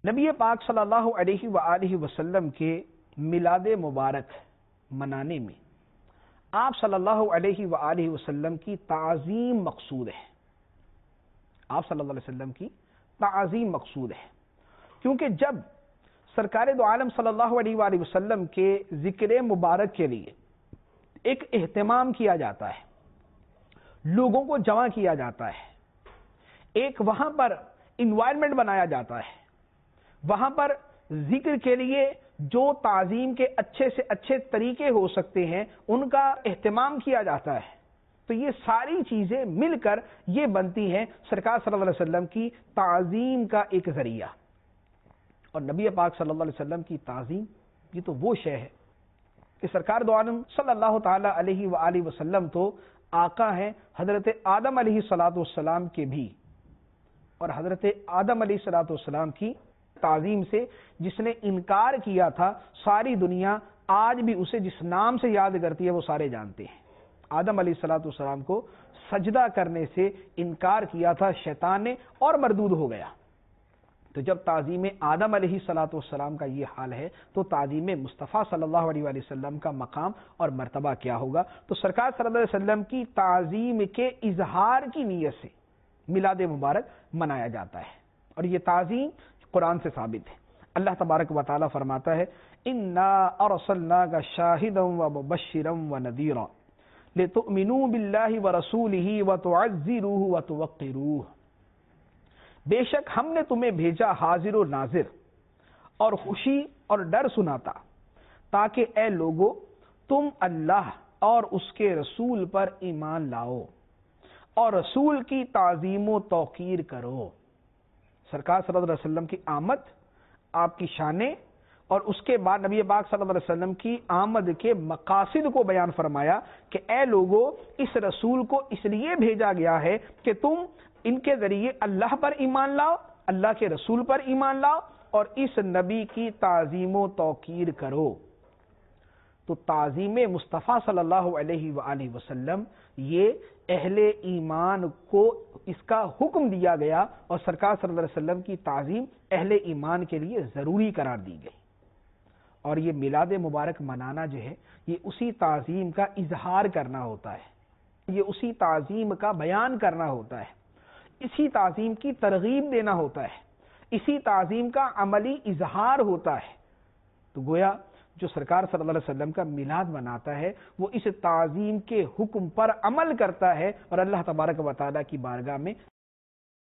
نبی پاک صلی اللہ علیہ وآلہ وسلم کے میلاد مبارک منانے میں آپ صلی اللہ علیہ وآلہ وسلم کی تعظیم مقصود ہے۔ آپ صلی اللہ علیہ وسلم کی تعظیم مقصود ہے، کیونکہ جب سرکار دو عالم صلی اللہ علیہ وآلہ وسلم کے ذکر مبارک کے لیے ایک اہتمام کیا جاتا ہے، لوگوں کو جمع کیا جاتا ہے، ایک وہاں پر انوائرمنٹ بنایا جاتا ہے، وہاں پر ذکر کے لیے جو تعظیم کے اچھے سے اچھے طریقے ہو سکتے ہیں ان کا اہتمام کیا جاتا ہے، تو یہ ساری چیزیں مل کر یہ بنتی ہیں سرکار صلی اللہ علیہ وسلم کی تعظیم کا ایک ذریعہ۔ اور نبی پاک صلی اللہ علیہ وسلم کی تعظیم یہ تو وہ شے ہے کہ سرکار دو عالم صلی اللہ تعالی علیہ وآلہ وسلم تو آقا ہیں حضرت آدم علیہ السلام کے بھی، اور حضرت آدم علیہ السلام کی تعظیم سے جس نے انکار کیا تھا ساری دنیا آج بھی اسے جس نام سے یاد کرتی ہے وہ سارے جانتے ہیں۔ آدم علیہ السلام کو سجدہ کرنے سے انکار کیا تھا شیطان نے اور مردود ہو گیا۔ تو جب تعظیم آدم علیہ السلام کا یہ حال ہے تو تعظیم مصطفیٰ صلی اللہ علیہ وآلہ وسلم کا مقام اور مرتبہ کیا ہوگا؟ تو سرکار صلی اللہ علیہ وسلم کی تعظیم کے اظہار کی نیت سے میلاد مبارک منایا جاتا ہے، اور یہ تعظیم قرآن سے ثابت ہے۔ اللہ تبارک و تعالی فرماتا ہے انا ارسلناک شاہدا ومبشرا ونذیرا لتؤمنوا باللہ ورسولہ وتعزروہ وتوقروہ، بے شک ہم نے تمہیں بھیجا حاضر و ناظر اور خوشی اور ڈر سناتا، تاکہ اے لوگو تم اللہ اور اس کے رسول پر ایمان لاؤ اور رسول کی تعظیم و توقیر کرو۔ سرکار صلی اللہ علیہ وسلم کی آمد، آپ کی شانیں، اور اس کے بعد نبی پاک صلی اللہ علیہ وسلم کی آمد کے مقاصد کو بیان فرمایا کہ اے لوگو اس رسول کو اس لیے بھیجا گیا ہے کہ تم ان کے ذریعے اللہ پر ایمان لاؤ، اللہ کے رسول پر ایمان لاؤ اور اس نبی کی تعظیم و توقیر کرو۔ تو تعظیم مصطفیٰ صلی اللہ علیہ وآلہ وسلم یہ اہل ایمان کو اس کا حکم دیا گیا، اور سرکار صلی اللہ علیہ وسلم کی تعظیم اہل ایمان کے لیے ضروری قرار دی گئی۔ اور یہ میلاد مبارک منانا جو ہے یہ اسی تعظیم کا اظہار کرنا ہوتا ہے، یہ اسی تعظیم کا بیان کرنا ہوتا ہے، اسی تعظیم کی ترغیب دینا ہوتا ہے، اسی تعظیم کا عملی اظہار ہوتا ہے۔ تو گویا جو سرکار صلی اللہ علیہ وسلم کا میلاد مناتا ہے وہ اس تعظیم کے حکم پر عمل کرتا ہے اور اللہ تبارک و تعالیٰ کی بارگاہ میں